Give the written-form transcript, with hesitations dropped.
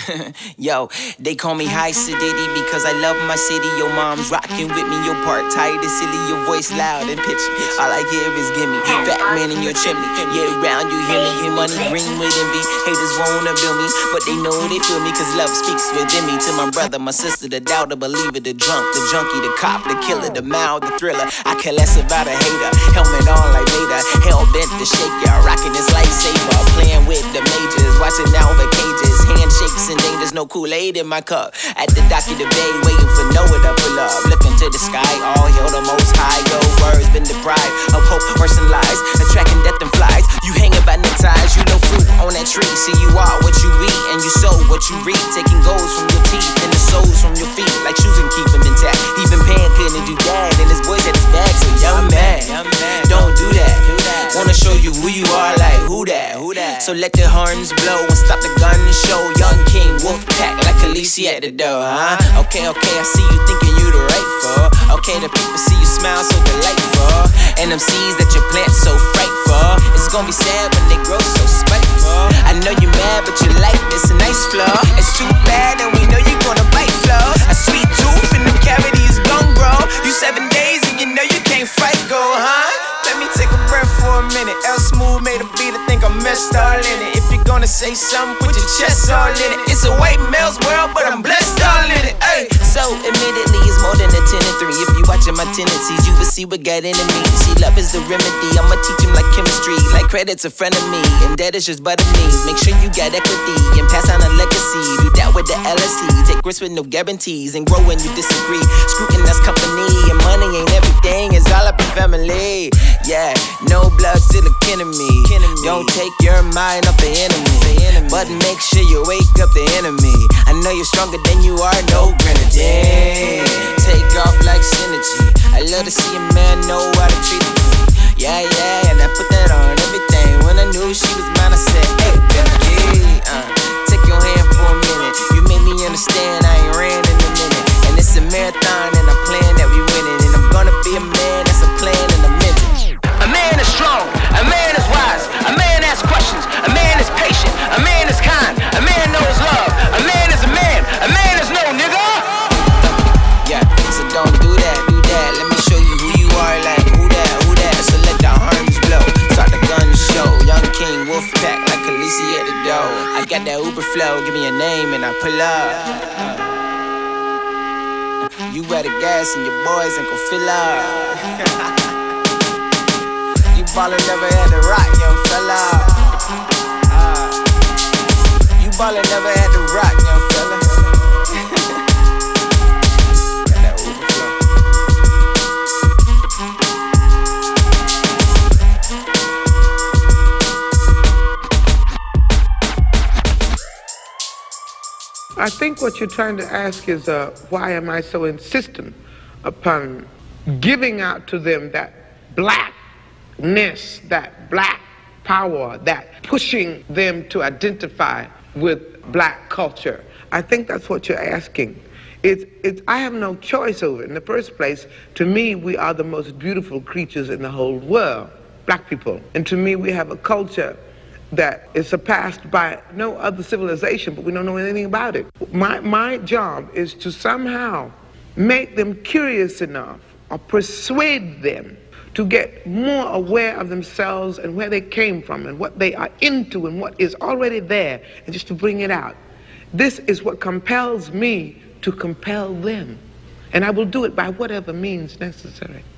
Yo, they call me High Sedity because I love my city. Your mom's rocking with me, your part tight and silly, your voice loud and pitchy. All I hear is gimme, fat man in your chimney. Yeah, around you hear me, your money green with envy. Haters wanna build me, but they know they feel me, cause love speaks within me. To my brother, my sister, the doubter, believer, the drunk, the junkie, the cop, the killer, the mild, the thriller. I care less about a hater, helmet on like Vader. Hell bent to shake ya, rocking this lightsaber. Playing with the majors, watching out for cages. Handshakes and dangers, no Kool-Aid in my cup. At the dock of the bay, waiting for Noah to pull up. Looking to the sky, all hail the most high. Yo, words been deprived of hope, worse than lies. Attracting death and flies. You hanging by neckties, you know fruit on that tree. See, you are what you eat, and you sow what you reap. Taking goals from your teeth and the souls from your feet. Like shoes and keep them intact. Even Pan couldn't do that, and his boys had his bag. So young man, don't do that. Wanna show you who you are, like who that? So let the horns blow and stop the gun show. Young King, wolf pack like Khaleesi at the door, huh? Okay, I see you thinking you the right for. Okay, the people see you smile so delightful. And them seeds that you plant so frightful. It's gonna be sad when they grow so spiteful. I know you mad, but you like this nice flow. It's too bad, and we know you gonna bite flow. A sweet tooth and them cavities gon' grow. You 7 days and you know you can't fight, go, huh? Let me take a breath for a minute. L Smooth made a beat, I think I messed all in it. If you're gonna say something, put your chest all in it. It's a white male's world, but I'm blessed all in it. Ay. So admittedly, it's more than a 10 and 3. If you watching my tendencies, you will see what got into me. See, love is the remedy. I'ma teach him like chemistry. Like credit's a friend of me, and that is just but a means. Make sure you got equity and pass on a legacy. Do that with the LSE. Take risks with no guarantees and grow when you disagree. Scrutinize company and money ain't everything. It's all up in family. Yeah, no blood still a kin of me. Don't take your mind off the enemy, but make sure you wake up the enemy. I know you're stronger than you are, no grenadine. Take off like synergy. I love to see a man know how to treat me. Yeah, and I put that on everything. When I knew she was mine, I said, hey, baby, take your hand for a minute. You made me understand I ain't ran in a minute. And it's a marathon and I plan that we win it. And I'm gonna be a man, that's a plan and a minute. A man is strong, a man is wise, a man asks questions, a man is patient, a man is kind, a man knows love, a man is a man is no nigga. Yeah, so don't do that, let me show you who you are, like who that, so let the horns blow, start the gun show, Young King, wolf pack like Khaleesi at the door. I got that Uber flow, give me a name and I pull up. You wear the gas and your boys ain't gon' fill up. Ballin' never had to rock, young fella. You ballin' never had to rock, young fella. Got that overflow. I think what you're trying to ask is why am I so insistent upon giving out to them that blackness, that black power, that pushing them to identify with black culture. I think that's what you're asking. I have no choice over it. In the first place, to me, we are the most beautiful creatures in the whole world, black people. And to me, we have a culture that is surpassed by no other civilization, but we don't know anything about it. My job is to somehow make them curious enough or persuade them to get more aware of themselves and where they came from and what they are into and what is already there, and just to bring it out. This is what compels me to compel them. And I will do it by whatever means necessary.